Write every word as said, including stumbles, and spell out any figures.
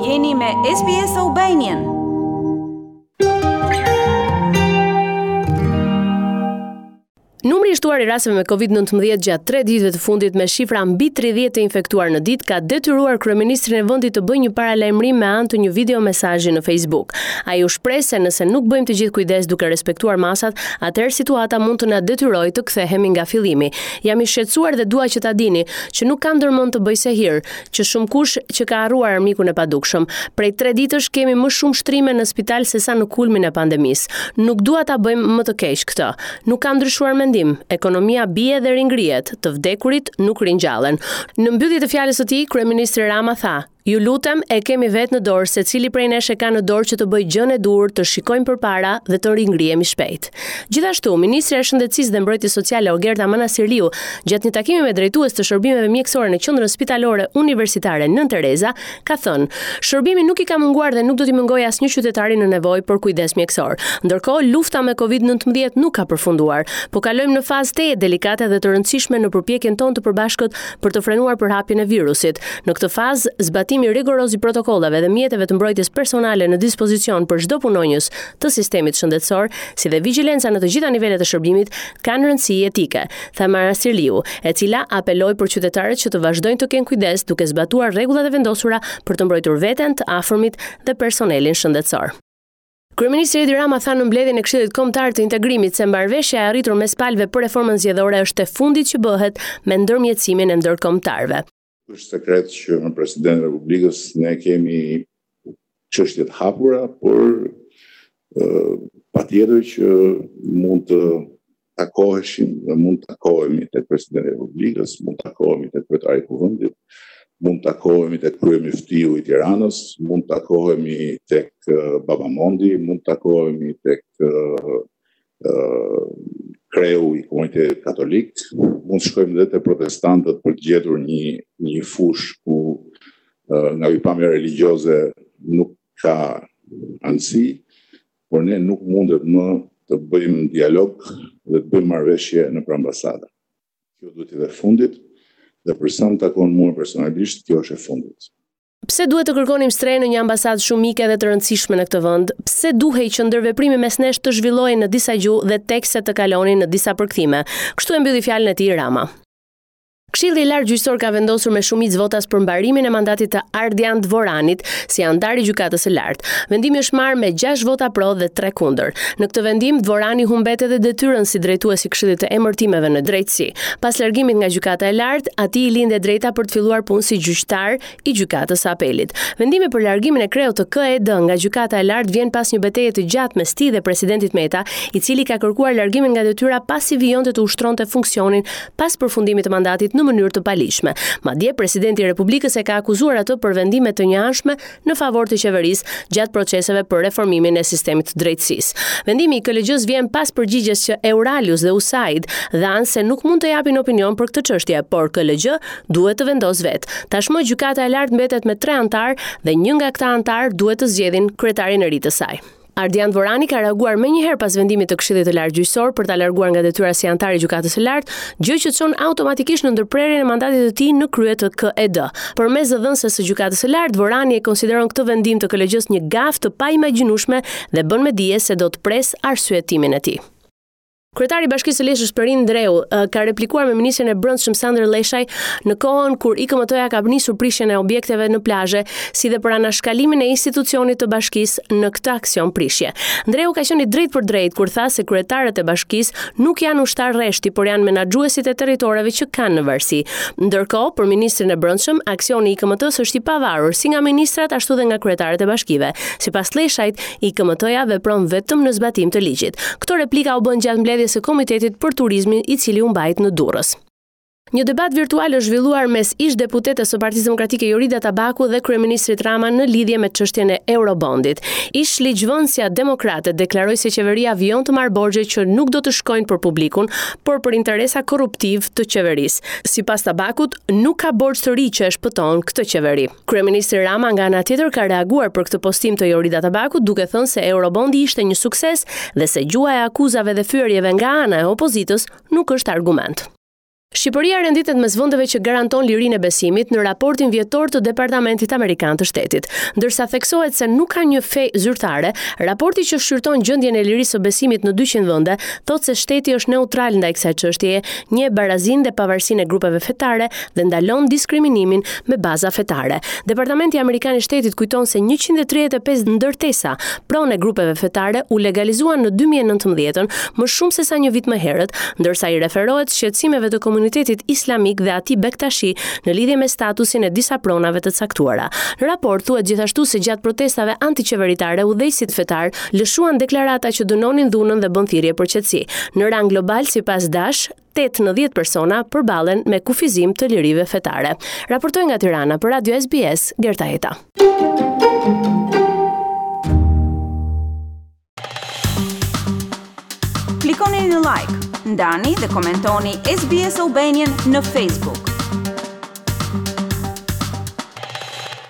Jeni me S B S Albanian. Numri i shtuar i rasteve me covid nineteen gjatë tre ditëve të fundit me shifra mbi tridhjetë të infektuar në ditë ka detyruar kryeministrin e vendit të bëjë një paralajmërim me anë të një video mesazhi në Facebook. Ai u shpreh se nëse nuk bëjmë të gjithë kujdes duke respektuar masat, atëherë situata mund të na detyrojë të kthehemi nga fillimi. Jam i shqetësuar dhe dua që ta dini që nuk kam ndërmend të bëj se hir, që shumë kush që ka harruar armikun e padukshëm. Prej tre ditësh kemi më shumë shtrime në spital se sa në kulmin e pandemisë. Nuk dua ta bëjmë më të keq këtë. Nuk kam ndryshuar mendim. Ekonomia bie dhe ringrihet, të vdekurit nuk ringjallen. Në mbyllje të fjalës së tij, kryeministri Rama tha: "Ju lutem, e kemi vetë në dorë se cili prej nesh e ka në dorë që të bëjë gjën e dur, të shikojmë përpara dhe të ringrihemi shpejt." Gjithashtu, ministri e Shëndetësisë dhe Mbrojtjes Sociale Ogerta Manasirliu, gjatë një takimi me drejtues të shërbimeve mjekësore në qendrën spitalore universitare Nën Tereza, ka thënë: "Shërbimi nuk i ka munguar dhe nuk do t'i mungojë asnjë qytetari në nevojë për kujdes mjekësor. Ndërkohë, lufta me covid nineteen nuk ka përfunduar, po kalojmë në fazë teje delikate dhe të rëndësishme në përpjekjen tonë të përbashkët për të frenuar përhapjen e virusit. Në këtë fazë, zbatimi rigoroz i protokollave dhe mjeteve të mbrojtjes personale në dispozicion për çdo punonjës të sistemit shëndetësor, si dhe vigjilenca në të gjitha nivelet e shërbimit, kanë rëndësi etike", tha Manasirliu, e cila apeloi për qytetarët që të vazhdojnë të kenë kujdes duke zbatuar rregullat e vendosura për të mbrojtur veten, të afërmit dhe personelin shëndetësor. Kryeministri Edi Rama tha në mbledhjen e Këshillit Kombëtar të Integrimit se mbarveshja e arritur mes palëve për reformën zgjedhore është e fundit që bëhet me ndërmjetësimin e ndërkombëtarëve. Është sekret që në Presidentin e Republikës ne kemi çështje të hapura, por uh, patjetër që mund të takoheshim dhe mund të takohemi tek Presidenti i Republikës, mund të takohemi tek kryetari i Kuvendit, mund të takohemi tek kryemiftiu i Tiranës, mund të takohemi tek uh, Babamondi, mund të takohemi tek uh, uh, kreu i komunitetit katolik, mund të shkojmë dhe te protestantët për të gjetur një, një fush ku uh, nga pikpamja religjioze nuk ka anësi, por ne nuk mundet më të bëjmë dialog dhe të bëjmë marrëveshje nëpër ambasada. Kjo duhet të jetë fundit dhe për sa më takon mua personalisht, kjo është e fundit. Pse duhet të kërkonim shtrenjë në një ambasadë shumë mike dhe të rëndësishme në këtë vend? Pse duhej që ndërveprimi mes nesh të zhvillohej në disa gjuhë dhe tekste të kalonin në disa përkthime? Kështu e mbylli fjalën e tij Rama. Këshilli i Lartë Gjyqësor ka vendosur me shumicë votas për mbarimin e mandatit të Ardian Dvoranit si antar i Gjykatës së Lartë. Vendimi është marrë me gjashtë vota pro dhe tre kundër. Në këtë vendim, Dvorani humbet edhe detyrën si drejtues i Këshillit të Emërtimeve në drejtësi. Pas largimit nga Gjykata e Lartë, atij i linde drejta për të filluar punë si gjyqtar i Gjykatës së Apelit. Vendimi për largimin e kreut të K E D nga Gjykata e Lartë vjen pas një betejë të gjatë mes tij dhe presidentit Meta, i cili ka kërkuar largimin nga detyra pasi vijonte të ushtronte funksionin pas përfundimit të mandatit në në mënyrë të paligjshme. Madje presidenti i Republikës e ka akuzuar atë për vendime të njëanshme në favor të qeverisë gjatë proceseve për reformimin e sistemit të drejtësisë. Vendimi i K L G-s vjen pas përgjigjes që Euralius dhe Usaid dhanë se nuk mund të japin opinion për këtë çështje, por K L G duhet të vendos vetë. Tashmë Gjykata e Lartë mbetet me tre antar dhe një nga këta antar duhet të zgjedhin kryetarin e ri të saj. Ardian Dvorani ka reaguar menjëherë pas vendimit të Këshillit të Lartë Gjyqësor për ta larguar nga detyra si antar i Gjykatës së Lartë, gjë që çon automatikisht në ndërprerjen e mandatit të tij në krye të K E D. Përmes zëdhënëses së Gjykatës së Lartë, Dvorani e konsideron këtë vendim të K L G-s një gafë të paimagjinueshme dhe bën me dije se do të pres arsyetimin e tij. Kryetari i Bashkisë së Leshës Perin Ndreu ka replikuar me ministrin e Brendshëm Sandër Leshaj në kohën kur I K M T-ja ka nisur prishjen e objekteve në plazhe, si dhe për anashkalimin e institucionit të bashkisë në këtë aksion prishje. Ndreu ka qenë drejt për drejt kur tha se kryetarët e bashkisë nuk janë ushtar rreshti, por janë menaxhuesit e territoreve që kanë në varësi. Ndërkohë, për ministrin e Brendshëm, aksioni I K M T-s është I pavarur si nga ministrat ashtu dhe nga kryetarët e bashkive. Sipas Leshajt, I K M T-ja vepron vetëm në zbatim të ligjit. Këto replika u bën gjatë mbledhjes së Komitetit për Turizmin, I cili u mbajt në Durrës. Një debat virtual është zhvilluar mes ish deputetes së Partisë Demokratike Jorida Tabaku dhe kryeministrit Rama në lidhje me çështjen e Eurobondit. Ish ligjvënësja demokrate deklaroi se qeveria vijon të marrë borxhe që nuk do të shkojnë për publikun, por për interesa korruptiv të qeverisë. Sipas Tabakut, nuk ka borxh të ri që e shpëton këtë qeveri. Kryeministri Rama nga ana tjetër ka reaguar për këtë postim të Jorida Tabakut, duke thënë se Eurobondi ishte një sukses dhe se gjua e akuzave dhe fyerjeve nga ana e opozitës nuk është argument. Shqipëria renditet mes vendeve që garanton lirinë e besimit në raportin vjetor të Departamentit Amerikan të Shtetit. Ndërsa theksohet se nuk ka një fe zyrtare, raporti që shqyrton gjendjen e lirisë së besimit në dyqind vende thotë se shteti është neutral ndaj kësaj çështjeje, njeh barazinë dhe pavarësinë e grupeve fetare dhe ndalon diskriminimin me baza fetare. Departamenti Amerikan i Shtetit kujton se njëqind e tridhjetë e pesë ndërtesa pronë e grupeve fetare u legalizuan në dy mijë e nëntëmbëdhjetë, më shumë se sa një vit më herët, ndërsa i referohet shqetësimeve të komunitetit islamik dhe atij Bektashi në lidhje me statusin e disa pronave të caktuara. Në raport thuhet gjithashtu se gjatë protestave antiqeveritare udhëheqësit fetar lëshuan deklarata që dënonin dhunën dhe bën thirrje për qetësi. Në rang global, sipas Dash, tetë në dhjetë persona përballen me kufizim të lirive fetare. Raportoi nga Tirana për Radio S B S, Gerta Heta. Klikoni në like, ndani dhe komentoni S B S Albanian në Facebook.